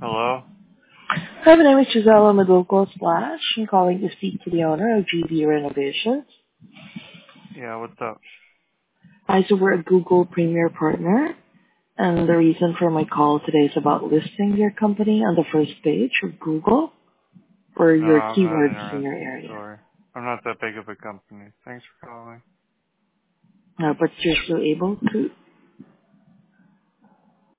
Hello? Hi, my name is Gisela Madulco Slash. I'm calling to speak to the owner of GV Renovations. Yeah, what's up? So we're a Google Premier Partner, and the reason for my call today is about listing your company on the first page of Google for No, your I'm not keywords in your interested. area. Sorry. I'm not that big of a company. Thanks for calling. But you're still able to